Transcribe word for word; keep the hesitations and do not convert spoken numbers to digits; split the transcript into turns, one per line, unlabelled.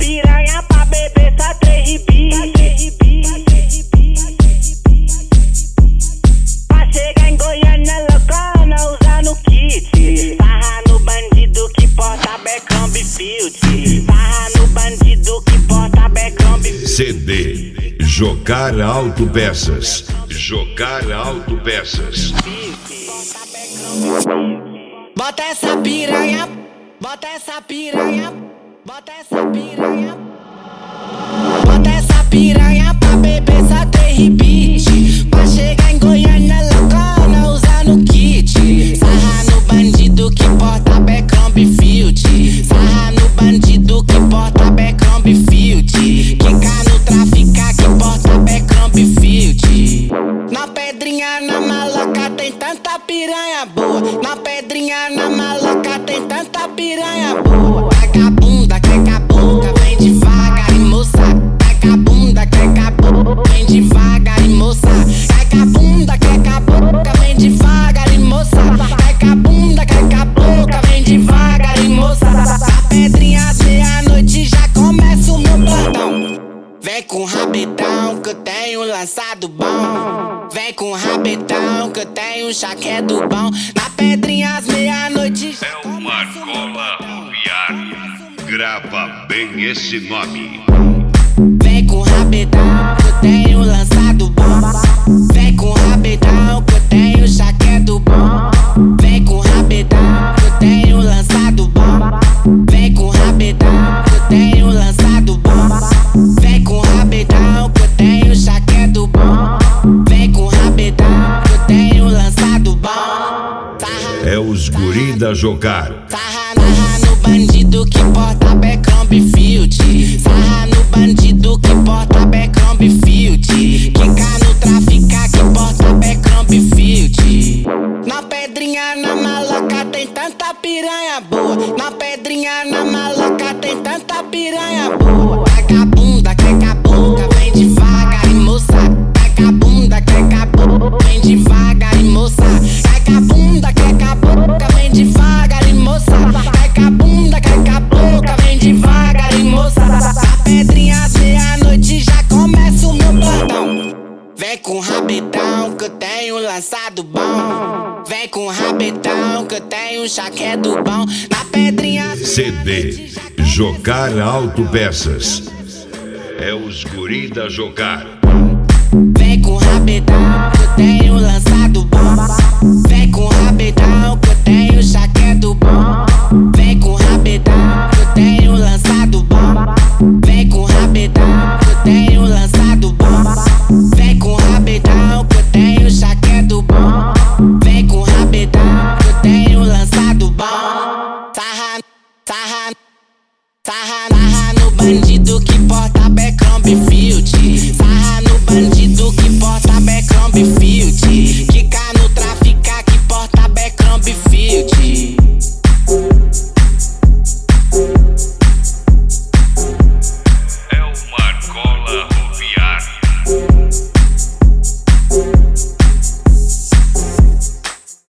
piranha pra beber só três ribis. Pra chegar em Goiânia loucona usando kit. Sarra no bandido que porta Beckham Field. Sarra no bandido que porta Beckham
C D Jocar Autopeças. Jocar Autopeças.
Bota essa piranha, bota essa piranha, bota essa piranha, bota essa piranha pra beber só três ribis. Pra chegar em Goiânia loucona usando kit. Sarra no bandido que porta Beckham Field. Sarra no bandido que porta Beckham Field. Quica no traficar que porta Beckham Field. Na pedrinha, na maloca tem tanta piranha boa. Na pedrinha, na maloca tem tanta piranha boa. Vagabunda, quer cabocla, vem devagar e moça. Vagabunda, quer cabocla, vem devagar e moça. Vagabunda, quer cabocla, vem devagar e moça. Vagabunda, quer cabocla, vem devagar e moça. Na pedrinha, às meia-noite já começa o meu plantão. Vem com rabetão que eu tenho lançado bom. Vem com rabetão que eu tenho chaque do bom. Na pedrinha às meia-noite já
É uma cola rodoviária. Grava bem esse nome.
Vem com rabetão que eu tenho lançado bom. Vem com rabetão que eu tenho chaque do bom. Vem com rabetão que eu tenho lançado bom. Vem com rabetão que eu tenho lançado bom. Vem com rabetão que eu tenho chaque do bom. Vem com rabetão que eu tenho lançado bom. Sarra,
É os guri da Jocar.
sarra, sarra no bandido que porta Beckham Field. Sarra no bandido que porta Beckham Field. Quica no traficar que porta Beckham Field. Na pedrinha, na maloca tem tanta piranha boa. Na pedrinha, na maloca tem tanta piranha boa. Vagabunda, quer cabocla, vem devagar e moça. Vagabunda, quer cabocla, vem devagar e moça. Vagabunda, quer cabocla, vem devagar e moça. Vagabunda, quer cabocla, vem devagar e moça. Na pedrinha às meia-noite já começa o meu plantão. Vem com rabetão que eu tenho lançado bom. Vem com rabetão que eu tenho chaque do bom. Na pedrinha
C D Jocar Autopeças. É os guri da Jocar.
vem com rabetão que eu tenho lançado bom. Vem com rabetão que eu tenho chaque do bom.